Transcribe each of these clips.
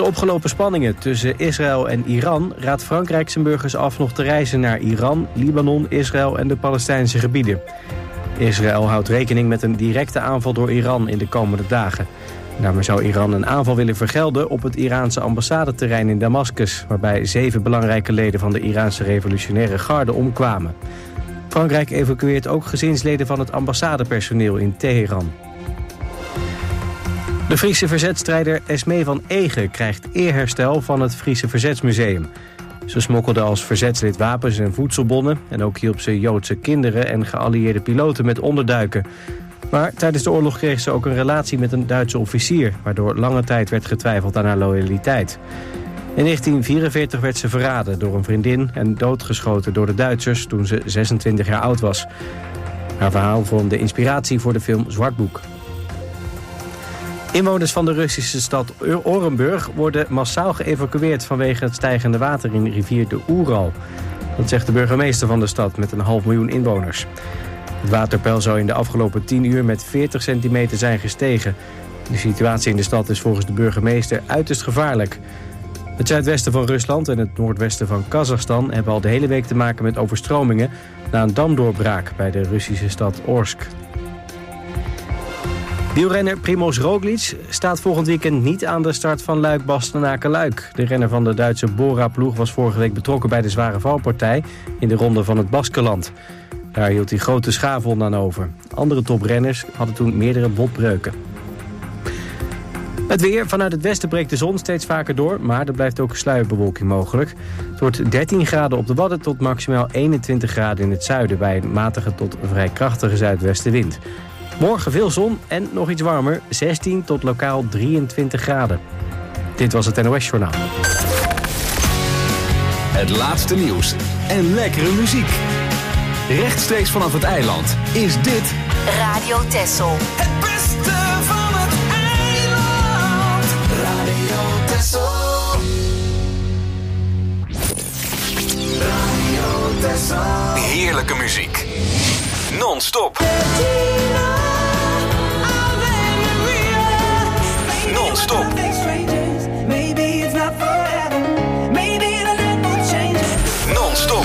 opgelopen spanningen tussen Israël en Iran raadt Frankrijk zijn burgers af nog te reizen naar Iran, Libanon, Israël en de Palestijnse gebieden. Israël houdt rekening met een directe aanval door Iran in de komende dagen. Daarmee zou Iran een aanval willen vergelden op het Iraanse ambassadeterrein in Damascus, waarbij 7 belangrijke leden van de Iraanse revolutionaire garde omkwamen. Frankrijk evacueert ook gezinsleden van het ambassadepersoneel in Teheran. De Friese verzetstrijder Esmee van Egen krijgt eerherstel van het Friese Verzetsmuseum. Ze smokkelde als verzetslid wapens en voedselbonnen en ook hielp ze Joodse kinderen en geallieerde piloten met onderduiken. Maar tijdens de oorlog kreeg ze ook een relatie met een Duitse officier, waardoor lange tijd werd getwijfeld aan haar loyaliteit. In 1944 werd ze verraden door een vriendin en doodgeschoten door de Duitsers toen ze 26 jaar oud was. Haar verhaal vormde inspiratie voor de film Zwartboek. Inwoners van de Russische stad Orenburg worden massaal geëvacueerd vanwege het stijgende water in de rivier de Oeral. Dat zegt de burgemeester van de stad met 500.000 inwoners. Het waterpeil zou in de afgelopen 10 uur met 40 centimeter zijn gestegen. De situatie in de stad is volgens de burgemeester uiterst gevaarlijk. Het zuidwesten van Rusland en het noordwesten van Kazachstan hebben al de hele week te maken met overstromingen na een damdoorbraak bij de Russische stad Orsk. Wielrenner Primož Roglič staat volgend weekend niet aan de start van Luik-Bastenaken-Luik. De renner van de Duitse Bora-ploeg was vorige week betrokken bij de zware valpartij in de ronde van het Baskeland. Daar hield hij grote schaafwonden aan over. Andere toprenners hadden toen meerdere botbreuken. Het weer. Vanuit het westen breekt de zon steeds vaker door, maar er blijft ook sluierbewolking mogelijk. Het wordt 13 graden op de Wadden tot maximaal 21 graden in het zuiden bij een matige tot vrij krachtige zuidwestenwind. Morgen veel zon en nog iets warmer, 16 tot lokaal 23 graden. Dit was het NOS Journaal. Het laatste nieuws en lekkere muziek. Rechtstreeks vanaf het eiland is dit Radio Texel. Het beste van het eiland. Radio Texel. Radio Texel. heerlijke muziek. Non-stop. Non-stop. Non-stop.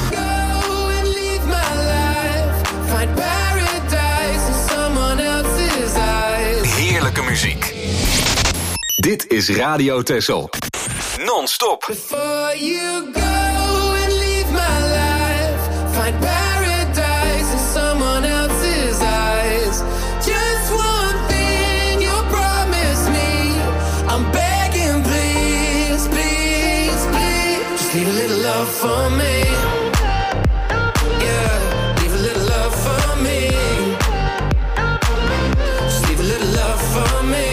Heerlijke muziek. Dit is Radio Texel. Non-stop. Before you go and leave my life, find paradise in someone else's eyes. Just one thing you promise me, I'm begging, please, please, please. Just leave a little love for me. Yeah, leave a little love for me. Just leave a little love for me.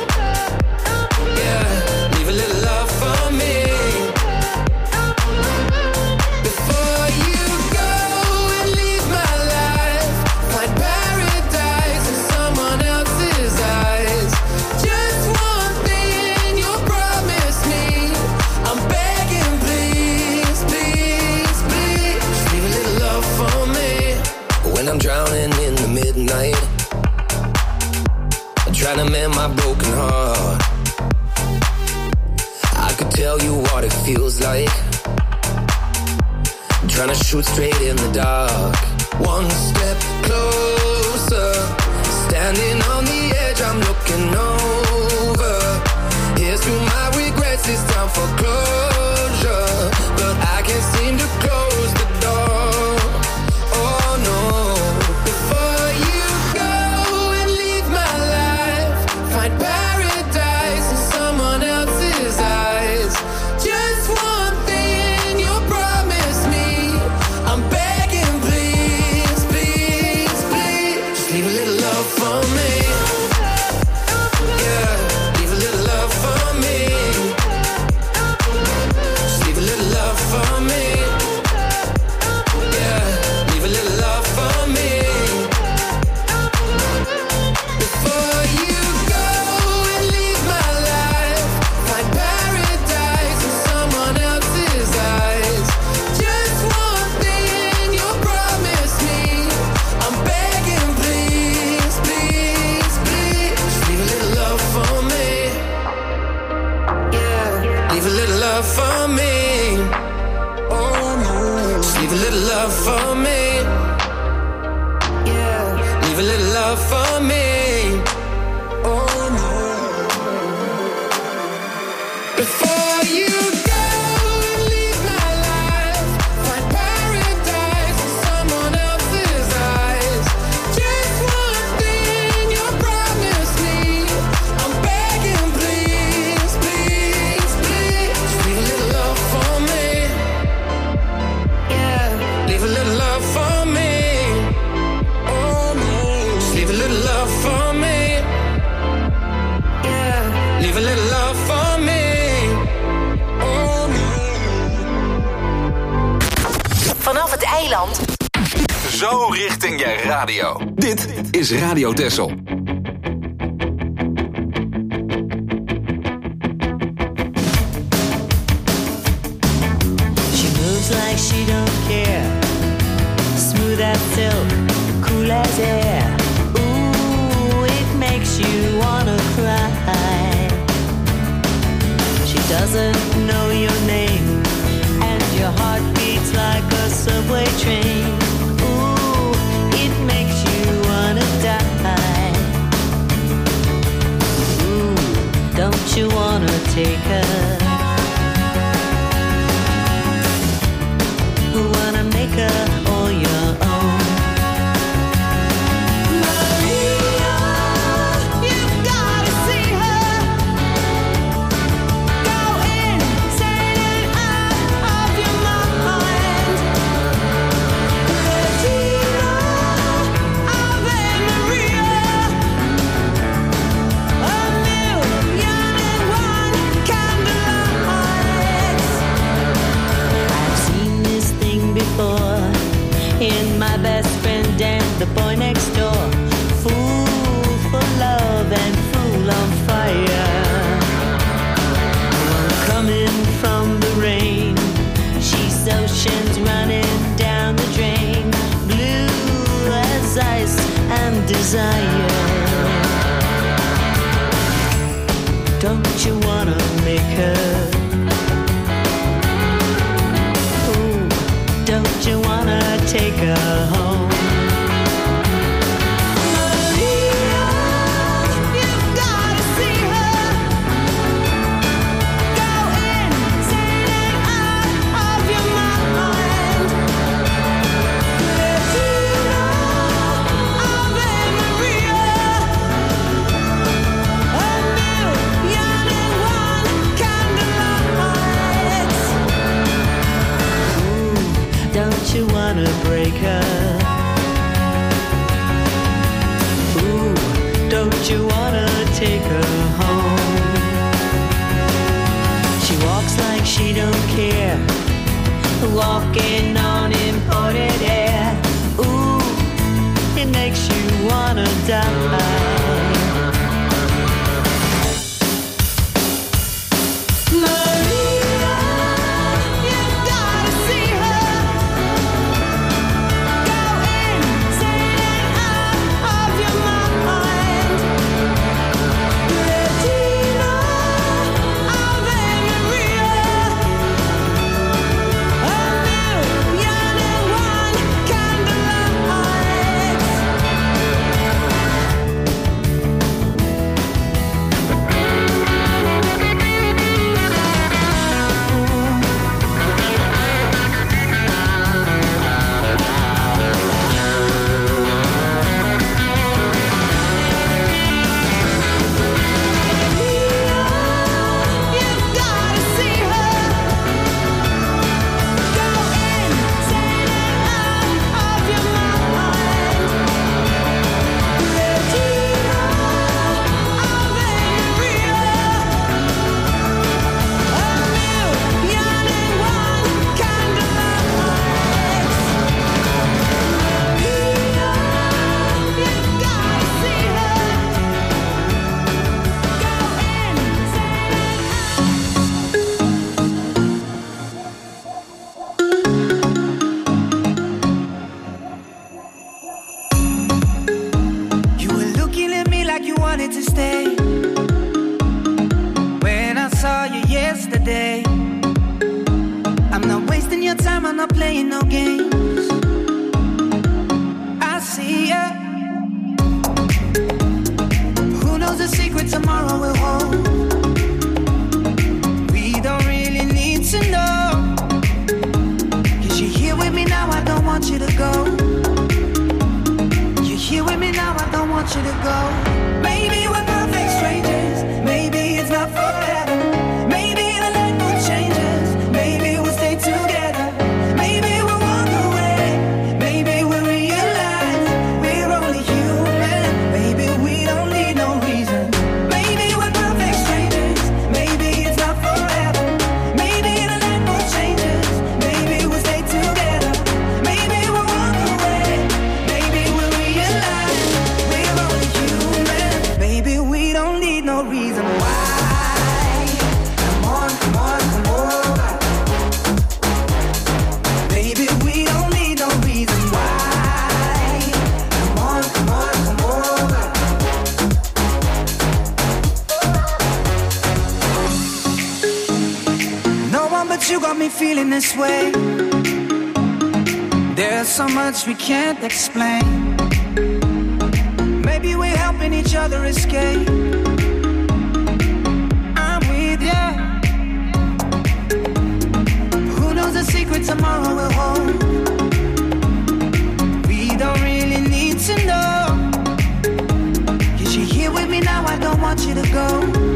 I'm drowning in the midnight, I'm trying to mend my broken heart. I could tell you what it feels like, I'm trying to shoot straight in the dark. One step closer, standing on the edge, I'm looking over. Here's to my regrets, it's time for closure, but I can't seem to close the door. Oh no. Paradise in someone else's eyes. Just one thing you promise me, I'm begging, please, please, please. Just leave a little love for me. Yeah, leave a little love for me. leave a little love for me. Oh no, just leave a little love for me. Yeah, leave a little love for me. Oh no. Before you vanaf het eiland. Zo richting je radio. Dit is Radio Texel. She moves like she don't care. Smooth as silk, cool as air. Ooh, it makes you wanna cry. She doesn't know your name, and your heart beats like a subway train. Ooh, it makes you wanna die. Ooh, don't you wanna take her? Wanna make her all your own. Maria, you've gotta see her. Go insane and out of your mind. Regina, Ave Maria. A million and one candlelights. I've seen this thing before in my best friend and the boy next door. Fool for love and fool on fire. Coming from the rain, she's oceans running down the drain. Blue as ice and desire. Don't you wanna make her? Don't you wanna take her home? Maria, you've gotta see her. Go insane and out of your mind. Regina, Ave Maria. A million and one candlelights. Don't you wanna break her? Ooh, don't you wanna take her home? She walks like she don't care, walking on imported air. Ooh, it makes you wanna die. yesterday. I'm not wasting your time, I'm not playing no games. I see ya. Who knows the secret tomorrow will hold? We don't really need to know. 'Cause you're here with me now, I don't want you to go. You're here with me now, I don't want you to go. Maybe we're perfect strangers, maybe it's not forever. Maybe the light will changes, maybe we'll stay together. Maybe we'll walk away, maybe we'll realize we're only human. Maybe we don't need no reason. Maybe we're perfect strangers, maybe it's not forever. Maybe the light will changes, maybe we'll stay together. Maybe we'll walk away, maybe we'll realize we're only human. Maybe we don't need no reason why. Come on, come on, come over. Maybe we don't need no reason why. Come on, come on, come over. No one but you got me feeling this way. There's so much we can't explain. Maybe we're helping each other escape. I'm with ya. Who knows the secret tomorrow will hold? We don't really need to know. 'Cause you're here with me now, I don't want you to go.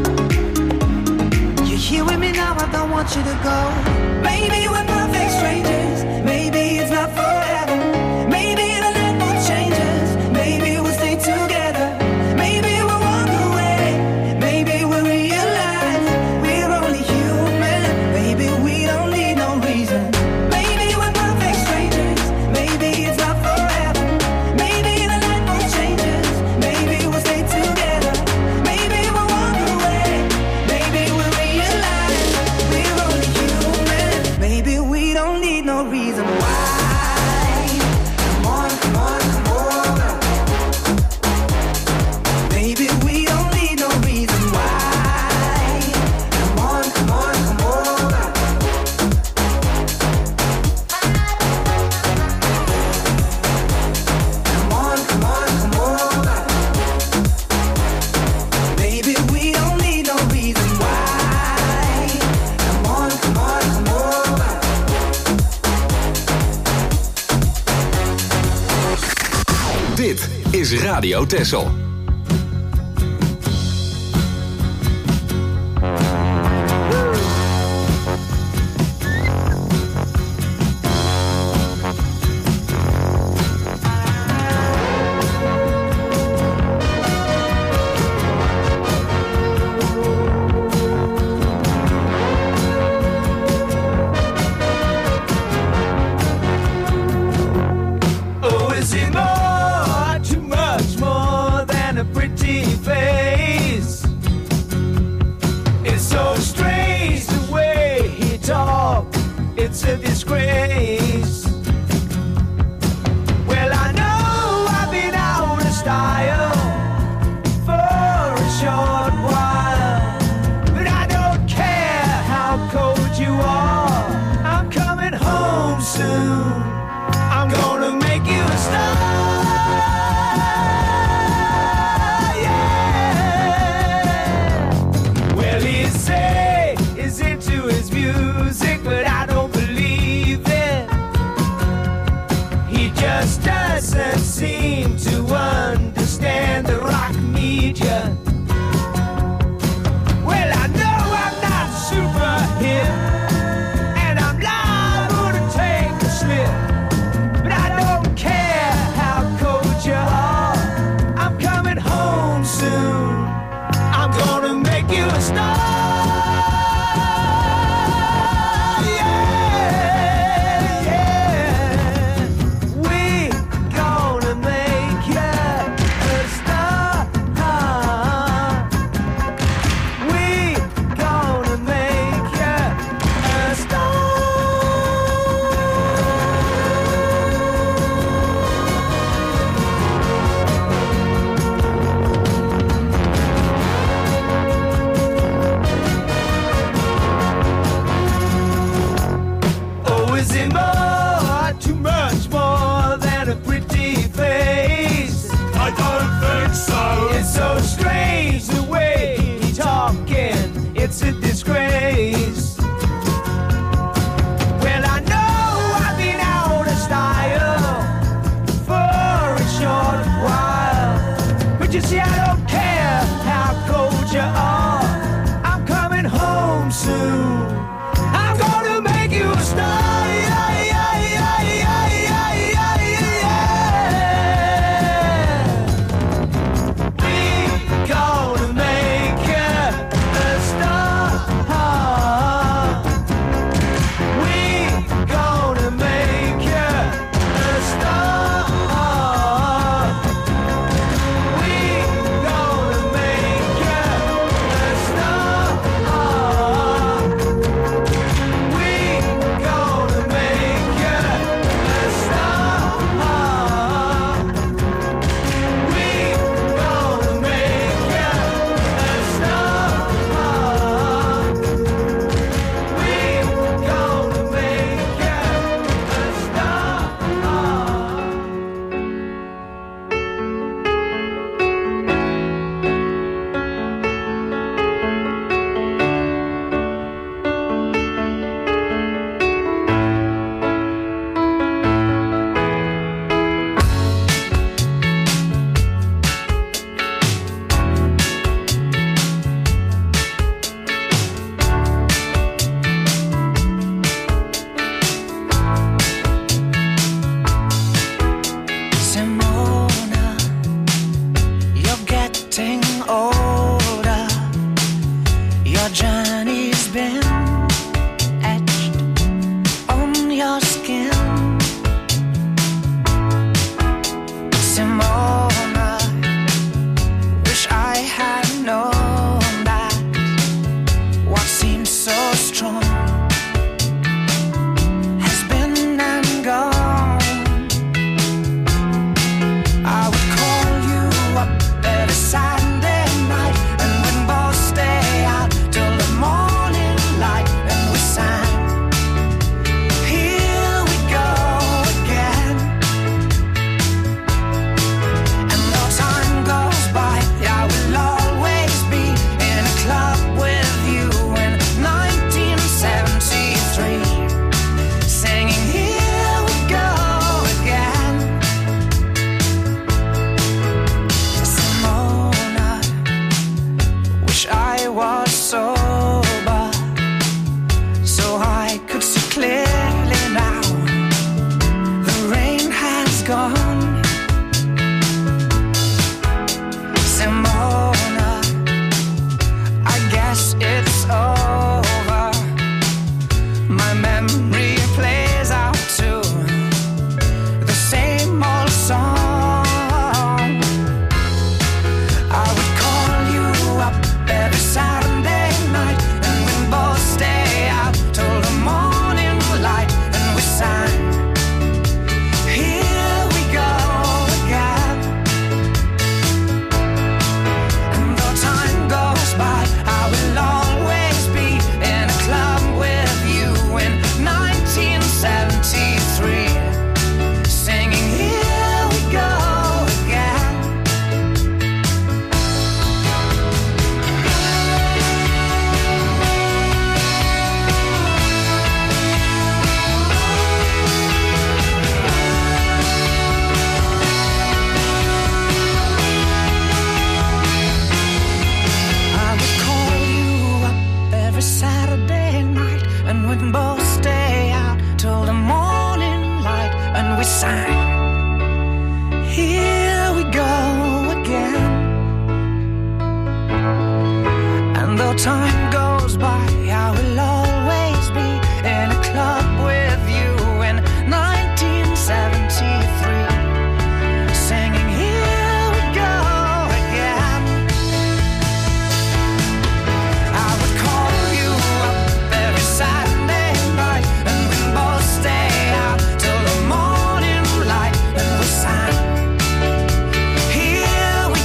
You're here with me now, I don't want you to go. Maybe we're perfect strangers, maybe it's not forever. Maybe the light will change us, maybe we'll stay together. Maybe we'll walk away, maybe we'll realize we're only human. Maybe we don't need no reason. Maybe we're perfect strangers, maybe it's not forever. Maybe the light will change us, maybe we'll stay together. Maybe we'll walk away, maybe we'll realize we're only human. Maybe we don't need no reason why. Come on, come on, come over. Maybe we don't need no reason why. Come on, come on, come over. Come on, come on, come over. Maybe we don't need no reason why. Come on, come on, come over. Dit is Radio Texel. Oh, is it more, too much more than nothing more, too much more than a pretty face. I don't think so. It's so strange the way he's talking. It's a disgrace. Well, I know I've been out of style for a short while, but you see, I don't care how cold you are. I'm coming home soon. I'm gonna make you a star.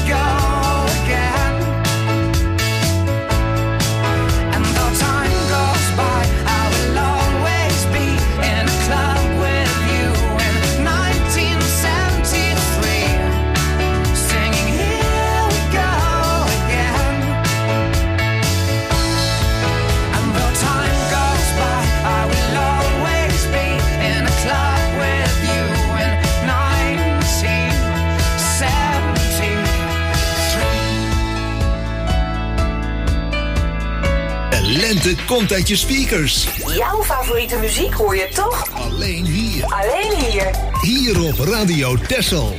And though time goes komt uit je speakers. Jouw favoriete muziek hoor je toch? Alleen hier. Alleen hier. Hier op Radio Texel.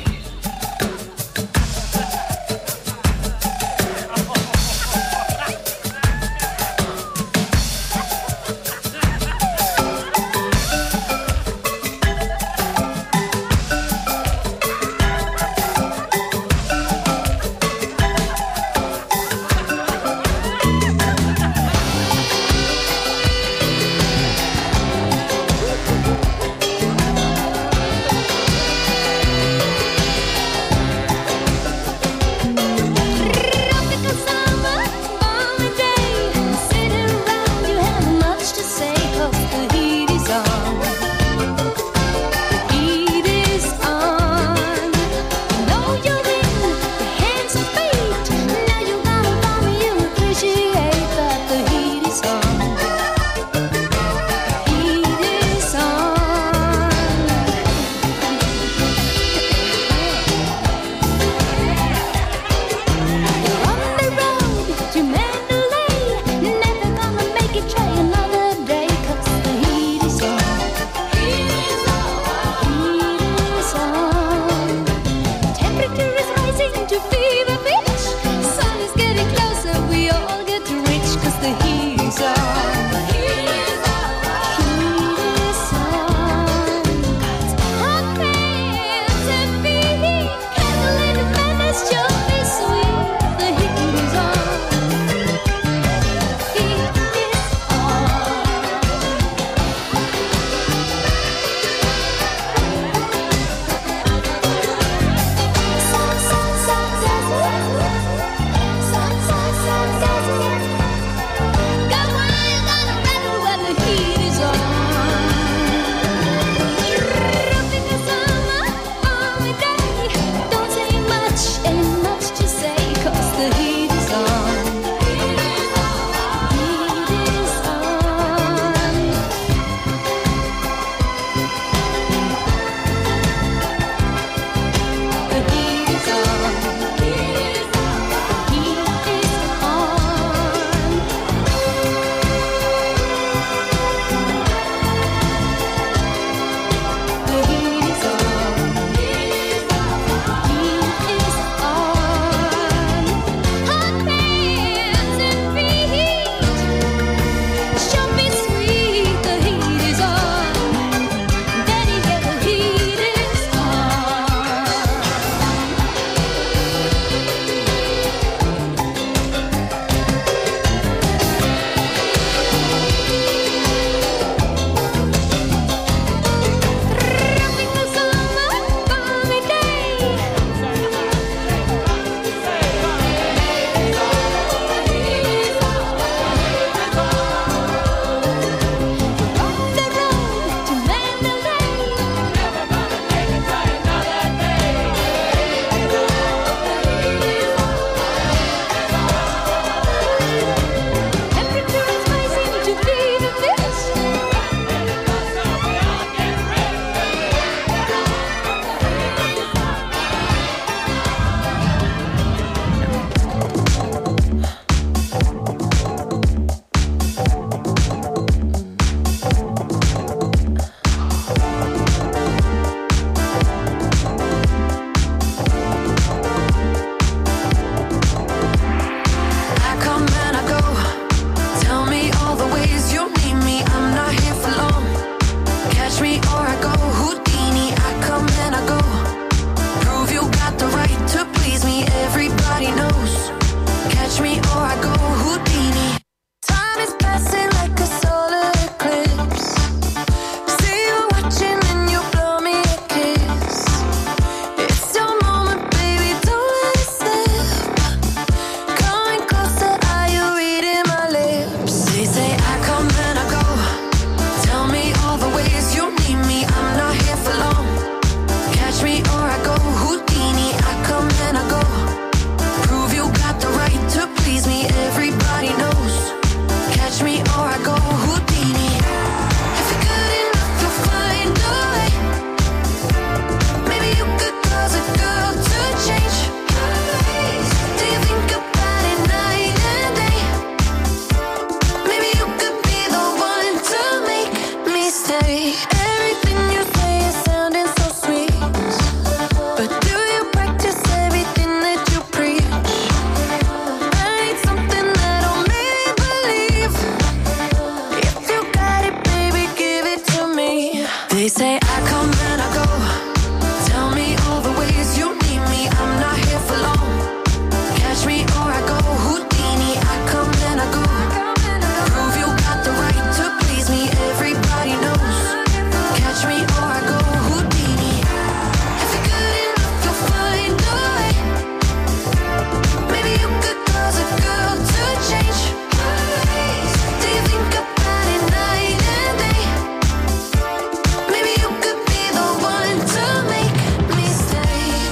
say I come and I go. Tell me all the ways you need me. I'm not here for long. Catch me or I go Houdini. I come and I go. Prove you got the right to please me. Everybody knows. Catch me or I go Houdini. If you're good enough, you'll find a way. Maybe you could cause a girl to change. Do you think about it night and day? Maybe you could be the one to make me stay.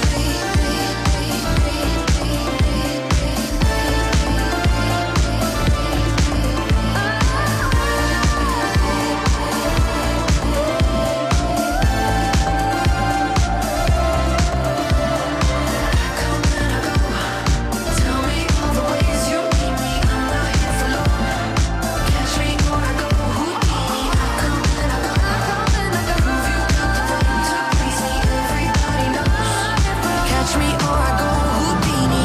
Tell me all the ways you need me. I'm not here for long. Catch me or I go Houdini. I come and I go. Prove you got the right to please me. Everybody knows. Catch me or I go Houdini.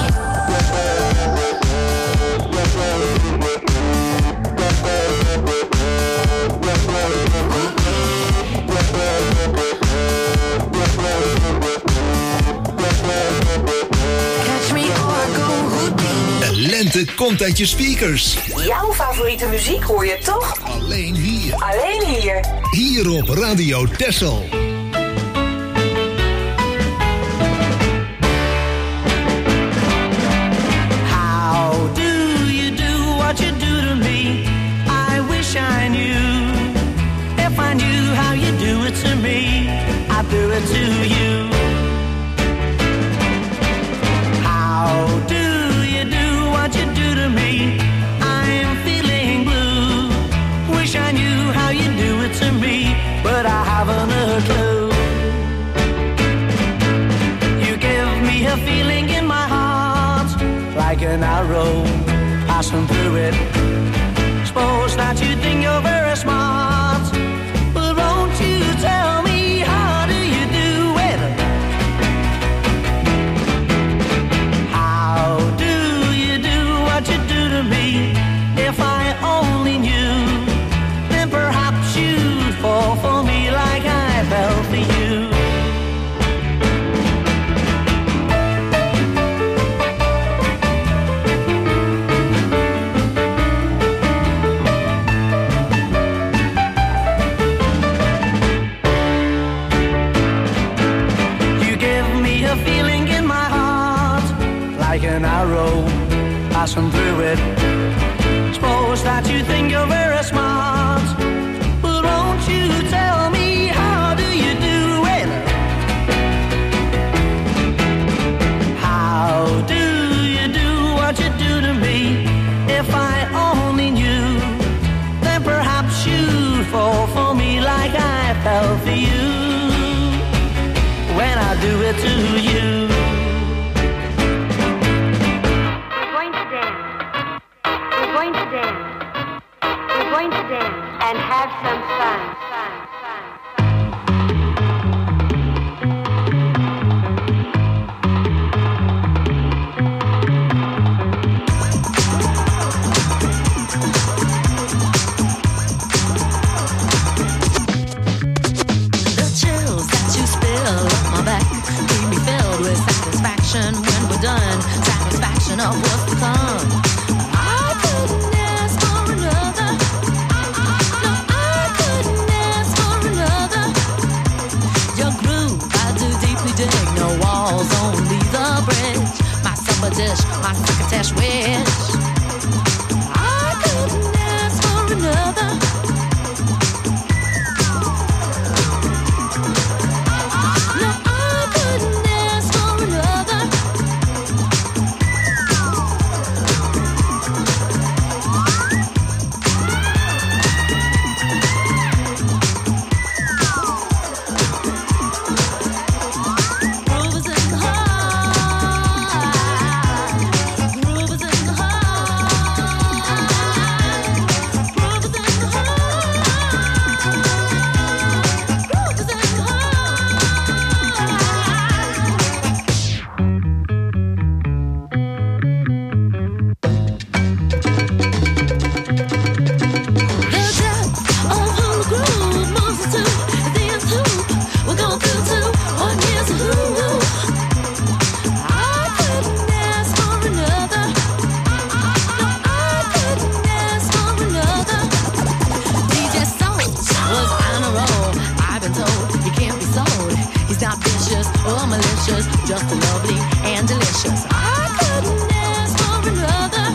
Catch me or I go Houdini. De lente komt uit je speakers. Jouw favoriete muziek hoor je toch? Alleen hier. Alleen hier. Hier op Radio Texel. How do you do what you do to me? I wish I knew. If I knew how you do it to me, I'd do it to you. How do you do what you do to me? I'm feeling blue. Wish I knew how you do it to me, but I haven't a clue. You give me a feeling in my heart, like an arrow passing through it. Suppose that you think you're very smart, but won't you tell me how do you do it? How do you do what you do to me? If I only knew, then perhaps you'd fall for me like I fell for you. You give me a feeling in my heart, like an arrow passing through it. Suppose that you think you're very smart, but won't you tell me how do you do it? How do you do what you do to me? If I only knew, then perhaps you'd fall for me like I fell for you when I do it to you. We're going to dance. We're going to dance. We're going to dance and have some fun. The chills that you spill up my back keep me filled with satisfaction when we're done. Satisfaction of what's to come. I couldn't ask for another. No, I couldn't ask for another. Your groove, I do deeply dig. No walls, only the bridge. My supper dish, my crocketesh wish. I couldn't ask for another. No, I couldn't ask for another. Groove is in the heart. Groove is in the heart. just lovely and delicious. I couldn't ask for another.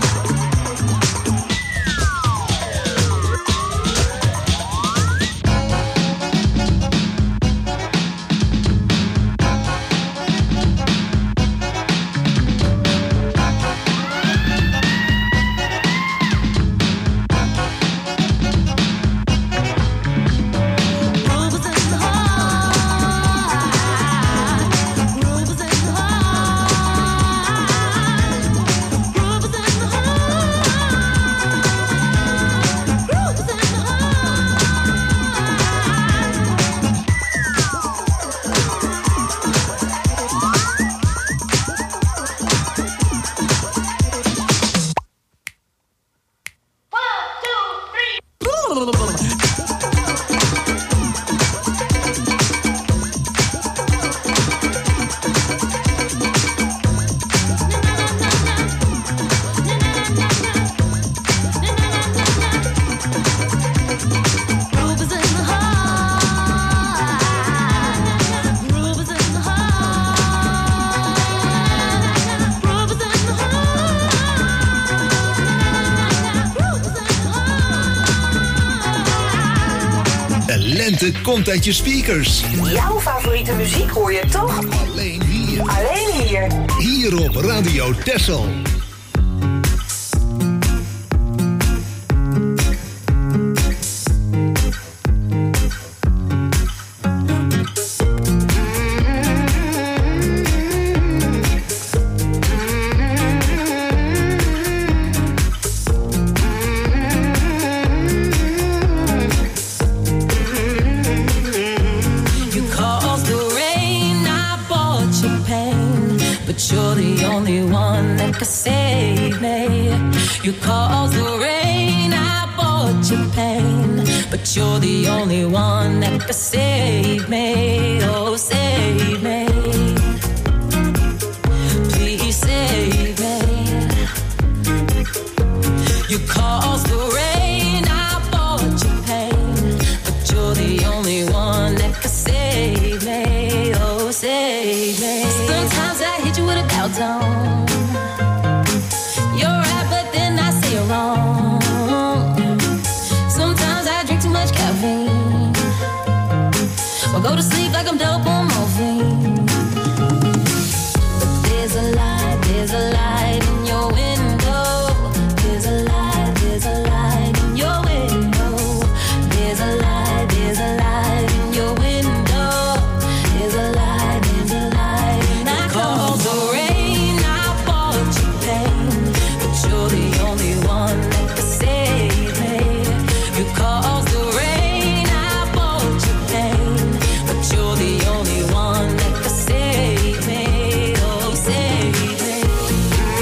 Lente komt uit je speakers. Jouw favoriete muziek hoor je toch? Alleen hier. Alleen hier. Hier op Radio Texel. You caused the rain, I bought you pain, but you're the only one that could save me. Oh, save me. Please save me. You caused the rain, I bought you pain, but you're the only one that could save me. Oh, save me. Sometimes I hit you with a cow tone. Wrong. Sometimes I drink too much caffeine, or go to sleep like I'm dope on morphine. But there's a light in your window. There's a light in your window. There's a light in your window. There's a light and I call the rain, I bought you pain, but you're the only one that could save me. You caused the rain, I bought you pain, but you're the only one that could save me. Oh, save me.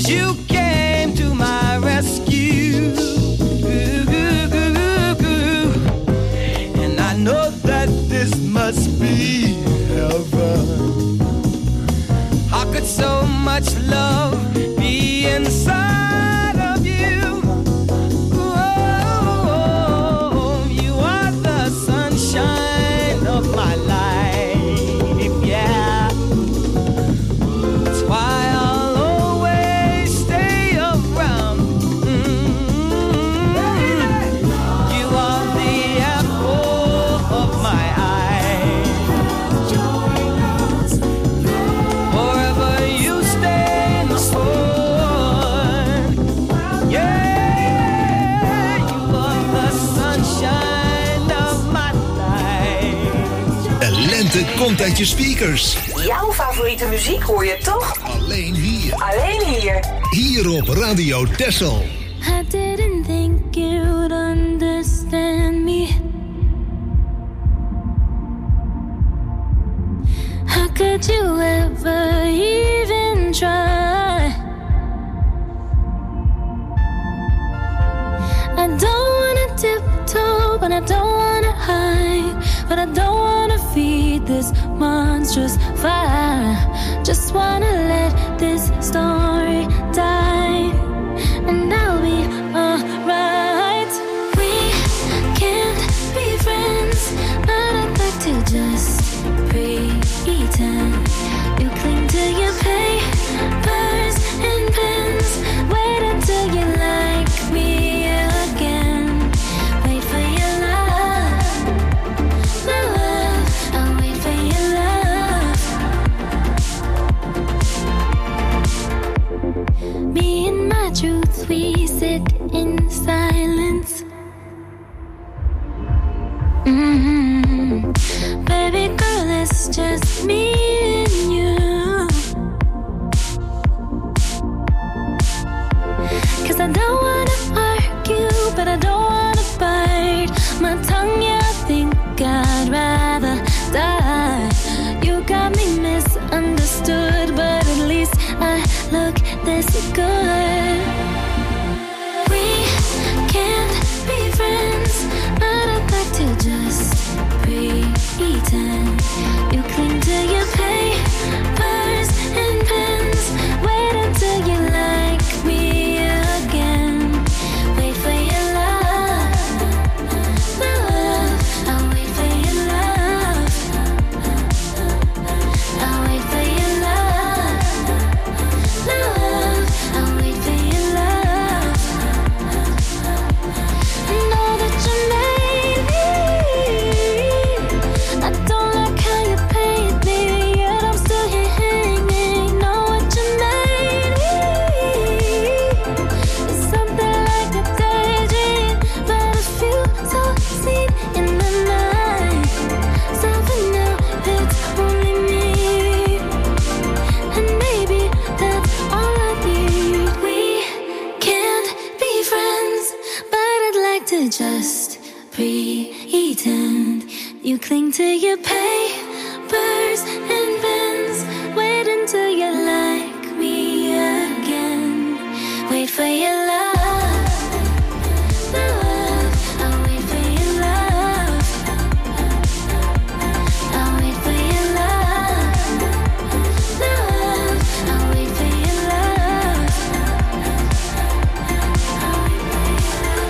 'cause you came to my rescue. And I know that this must be heaven. How could so much love be inside of you? Oh, you are the sunshine of my life, yeah. That's why I'll always stay around. You are the apple of my eye. Forever you stay in the sun. Yeah, you are the sunshine of my life. De lente komt uit je speakers. Jouw favoriete muziek hoor je toch? Alleen hier. Alleen hier. Hier op Radio Texel. I didn't think you'd understand me. How could you ever even try? I don't wanna tiptoe, but I don't wanna hide. But I don't wanna feed this monstrous fire. Just wanna let this story die, and I'll be alright. We can't be friends, but I'd like to just pretend. You cling to your papers and pens. Wait until you like me again. Wait for your love, my love. I'll wait for your love. Me and my truth, we sit in silence. Baby girl, it's just me and you. 'Cause I don't wanna argue, but I don't wanna bite my tongue, yeah, I think I'd rather die. You got me misunderstood, but at least I look this good. We can't be friends, but I'd like to just pretend. You cling to your papers and pens. Wait until you like me again. Wait for your love, my love. I'll wait for your love. I'll wait for your love, my love. I'll wait for your love. I know that you made me. I don't like how you paid me, yet I'm still here hanging. Know what you made me. It's something like a daydream, but I feel so seen in the night. So for now, it's only me, and maybe that's all I need. We can't be friends, but I'd like to just pretend. You cling to your papers and pens. Wait until you like me again. Wait for your love, my love. I'll wait for your love. I'll wait for your love, my love. I'll wait for your love. I'll wait for your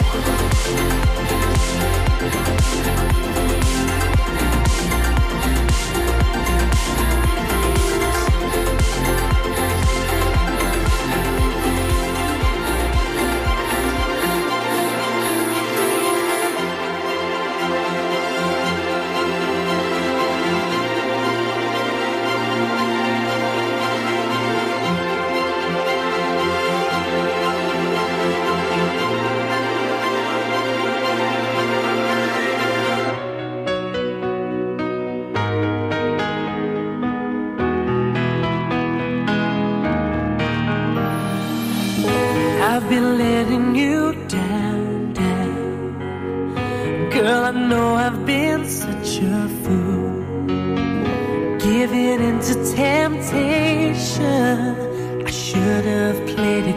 I've been letting you down, down. Girl, I know I've been such a fool, giving into temptation. I should have played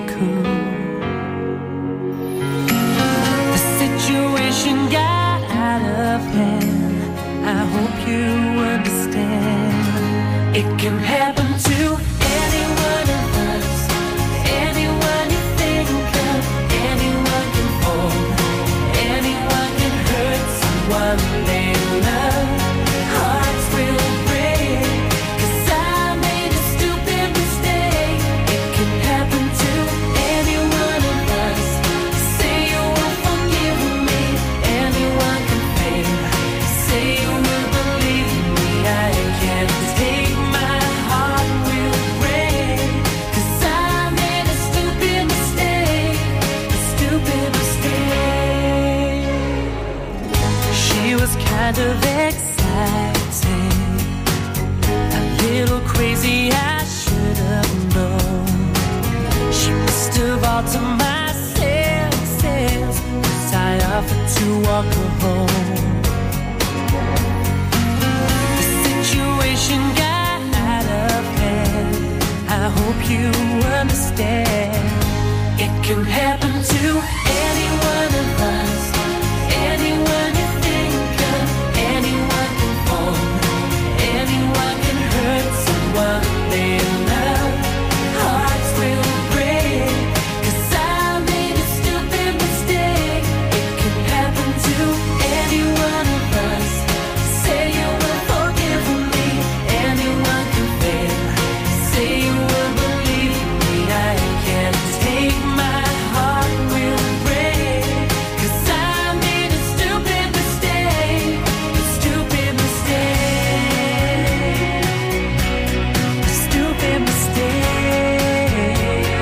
I hope you understand. It can happen to any one of us. Anyone you think of, anyone can fall. Anyone can hurt someone they love. Hearts will break, 'cause I made a stupid mistake. It can happen to any one of us. Say you will forgive me. Anyone can fail. Say you will believe me. I can't take my heart will break, 'cause I made a stupid mistake. A stupid mistake. A stupid mistake.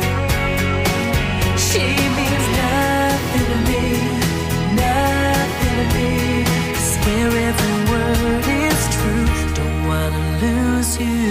She means nothing to me. Nothing to me. I swear every word is true. Don't wanna lose you.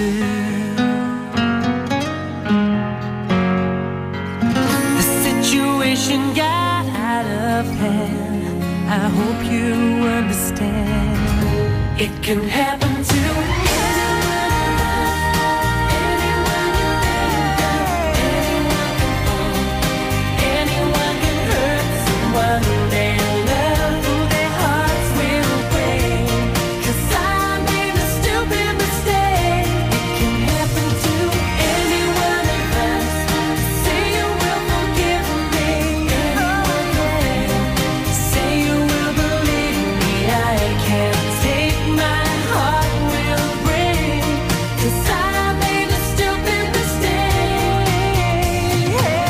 The situation got out of hand. I hope you understand. It can happen to anyone of us. Anyone you think of, anyone can fall. Anyone can hurt someone they love. Their hearts will break, 'cause I made a stupid mistake. It can happen to any one of us. Say you will forgive me. Anyone can fail. Say you will believe me. I can't take my heart will break, 'cause I made a stupid mistake.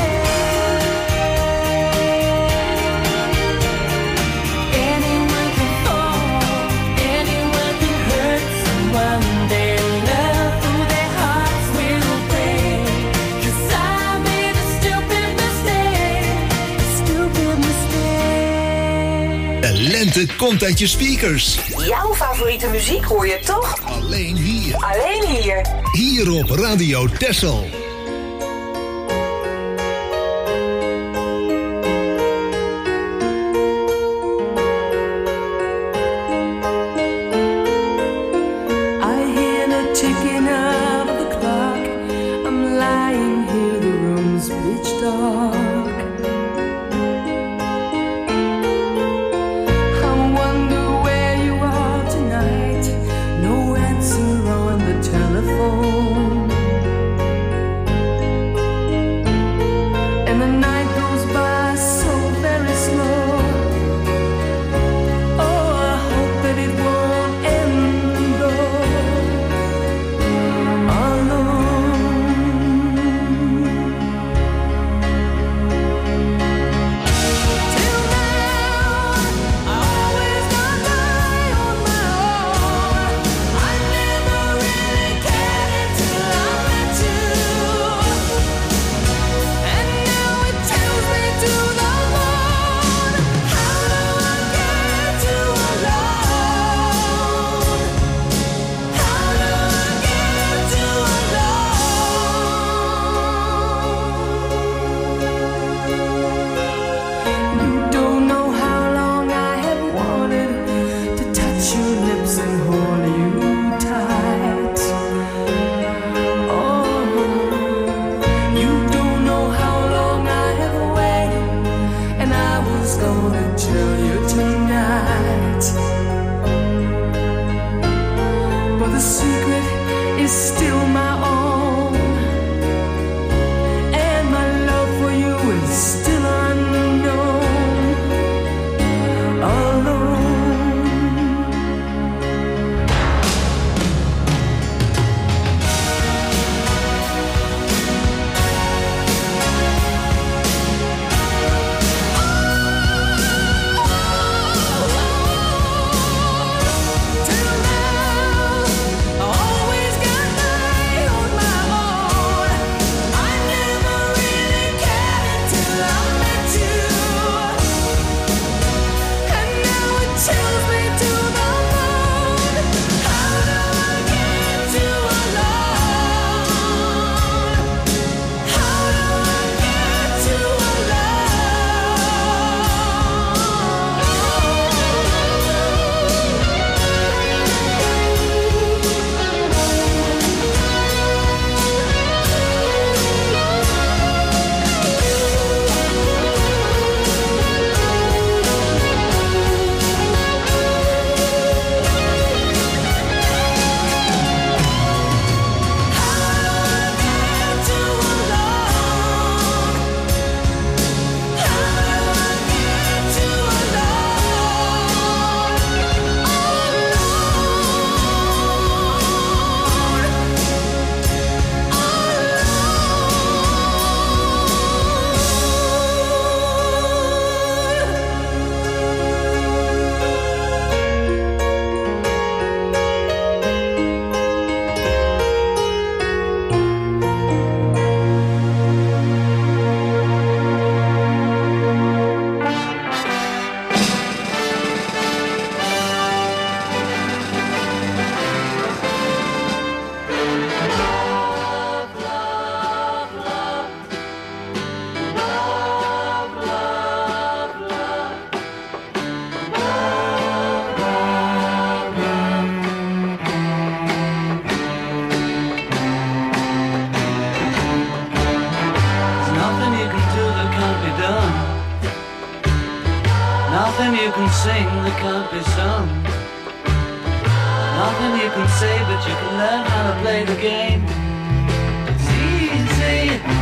Anyone can fall. Anyone can hurt someone they love. Their hearts will break, 'cause I made a stupid mistake. A stupid mistake. De lente komt uit je speakers. Jouw favoriete muziek hoor je toch? Alleen hier. Alleen hier. Hier op Radio Texel. I hear the ticking of the clock. I'm lying here, the room's pitch dark. I wonder where you are tonight. No answer on the telephone. you can sing that can't be sung. Nothing you can say, but you can learn how to play the game. It's easy.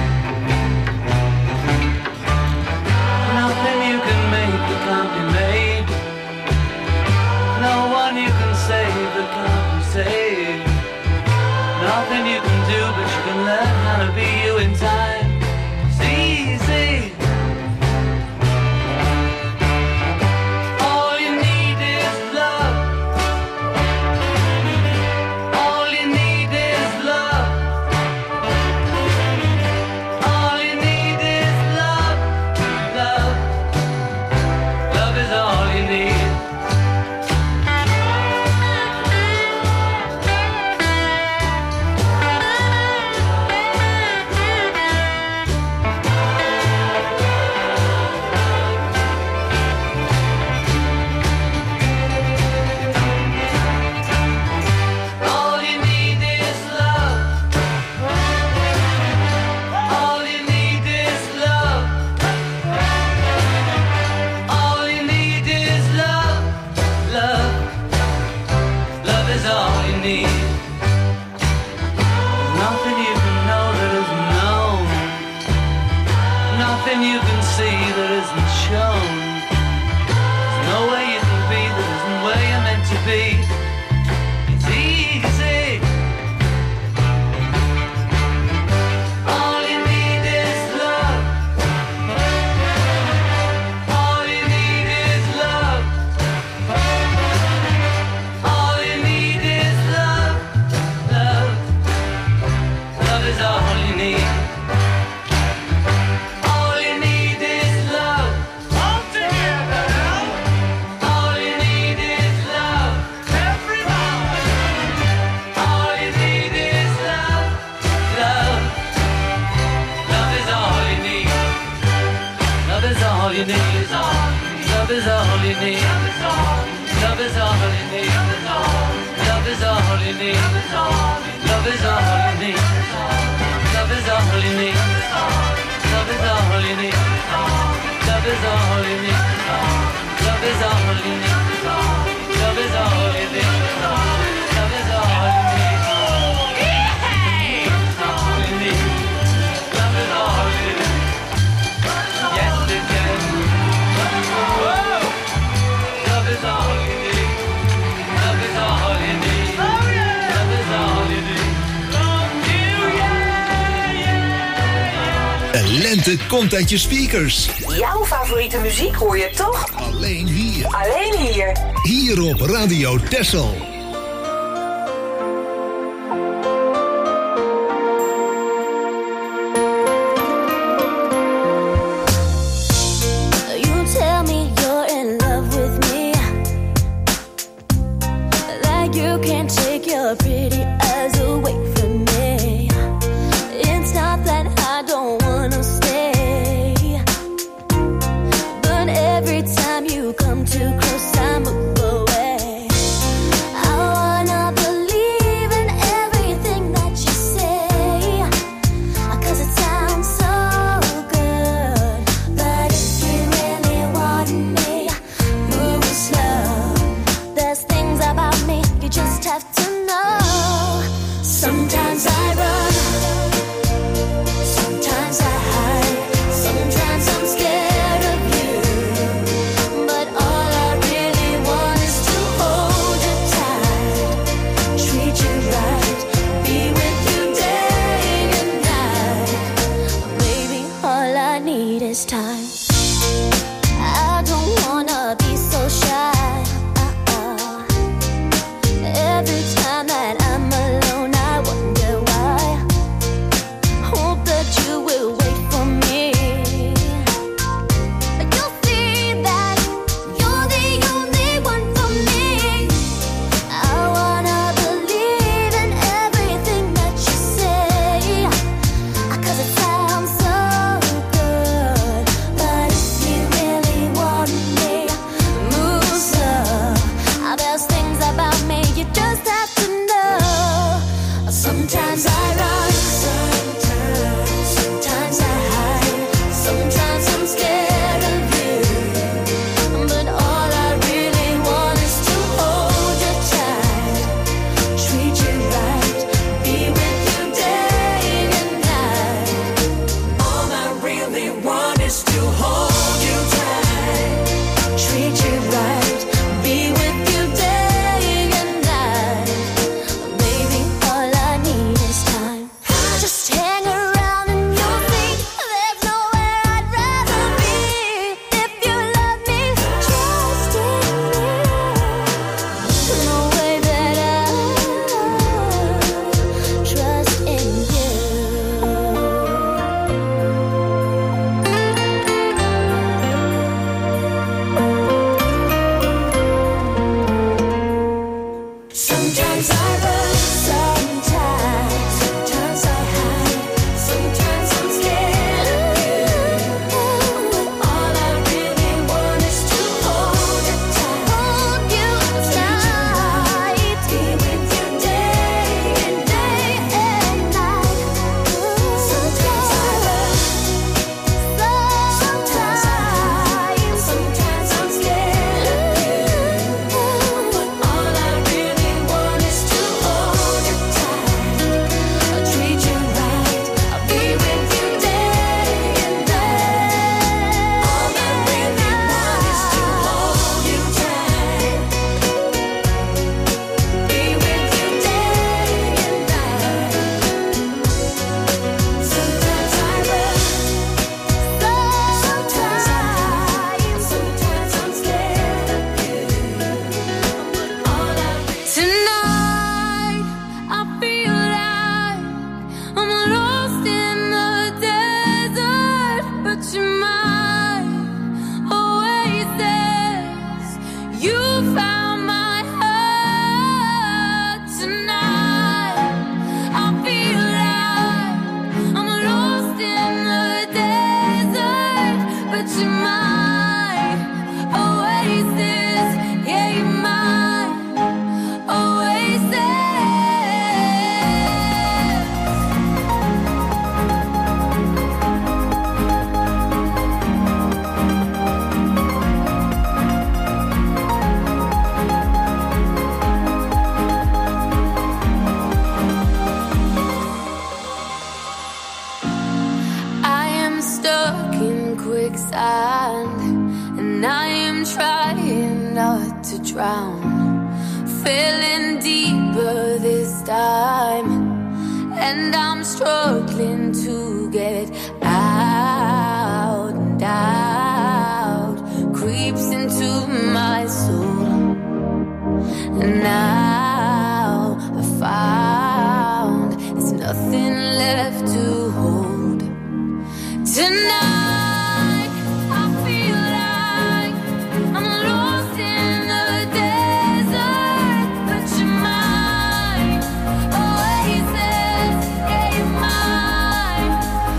Nothing you can make that can't be made. No one you can save that can't be saved. Nothing you can do, but you can learn how to be you in time. It's easy. All you need is love. All you need is love. All you need is love. Love. Love is all you need. All you need is love. All you need is love. All you need is love. Love. Love is all you need. Nothing you can know that isn't known. Nothing you can see that isn't shown. There's no way you can be that isn't where you're meant to be. It's easy. All you need is love. All you need is love. All you need is love. Love. Love is all you need. All you need is love. All together now. All you need is love. Everybody. All you need is love. Love. Love is all you need. Love is all you need. Love is all you need. Love is all you need. Love is all you need. Love is all you need. Love is all you need. Love is all you need. Love is all you need. Love is all you need. Love is all you need. Love is all you need. All you need. Love is all you need. Yes, it can. Whoa! Love is all you need. Love is all you need. Love is all you need. De lente komt uit je speakers. Jouw favoriete muziek hoor je toch? Alleen hier. Alleen hier. Hier op Radio Texel. You tell me you're in love with me, that you can't take your pretty eyes away from me. It's not that I don't wanna stay, but every time you come too close, I move away. stand, and I am trying not to drown, feeling deeper this time, and I'm struggling to get out, and out creeps into my soul, and now I found there's nothing left to hold. Tonight I feel like I'm lost in the desert, but you're mine. Oasis, yeah, you're mine.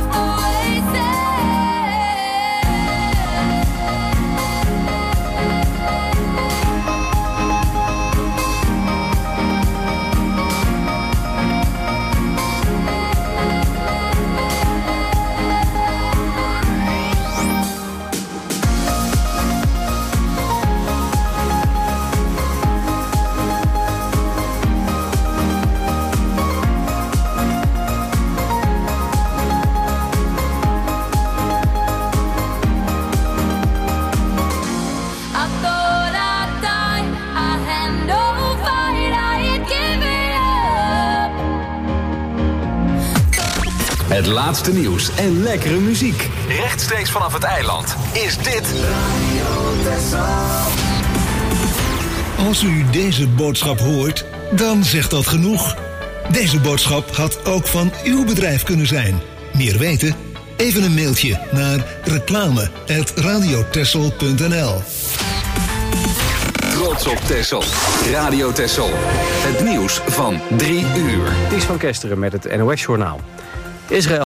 I thought I'd die, I had no fight, I had given up. Het laatste nieuws en lekkere muziek. Rechtstreeks vanaf het eiland is dit... Als u deze boodschap hoort, dan zegt dat genoeg. Deze boodschap had ook van uw bedrijf kunnen zijn. Meer weten? Even een mailtje naar reclame@radiotessel.nl. Trots op Texel. Radio Texel. Het nieuws van 3 uur. Ties van Kesteren met het NOS-journaal. Israël